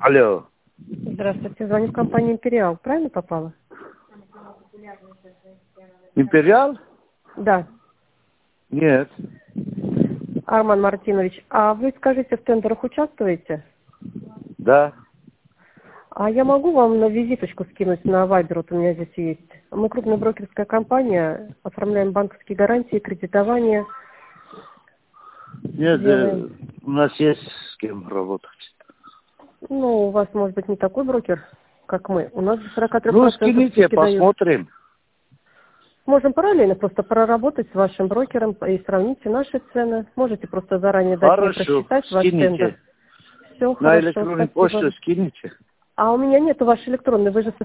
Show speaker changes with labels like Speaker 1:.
Speaker 1: Алло.
Speaker 2: Здравствуйте, звоню в компанию «Империал». Правильно попала?
Speaker 1: Империал?
Speaker 2: Да.
Speaker 1: Нет.
Speaker 2: Арман Мартинович, а вы, скажите, в тендерах участвуете?
Speaker 1: Да.
Speaker 2: А я могу вам на визиточку скинуть на Вайбер, вот у меня здесь есть. Мы крупная брокерская компания, оформляем банковские гарантии, кредитование.
Speaker 1: Нет,
Speaker 2: Делаем.
Speaker 1: у нас есть с кем работать.
Speaker 2: Ну, у вас, может быть, не такой брокер, как мы. У нас до 43%
Speaker 1: Ну, скините,
Speaker 2: скидки дают.
Speaker 1: посмотрим.
Speaker 2: Можем параллельно просто проработать с вашим брокером и сравните наши цены. Можете просто заранее дать мне
Speaker 1: Хорошо,
Speaker 2: просчитать ваш тендер.
Speaker 1: скините.
Speaker 2: Все,
Speaker 1: На
Speaker 2: хорошо,
Speaker 1: электронную почту
Speaker 2: спасибо.
Speaker 1: скините.
Speaker 2: А у меня нету вашей электронной, вы же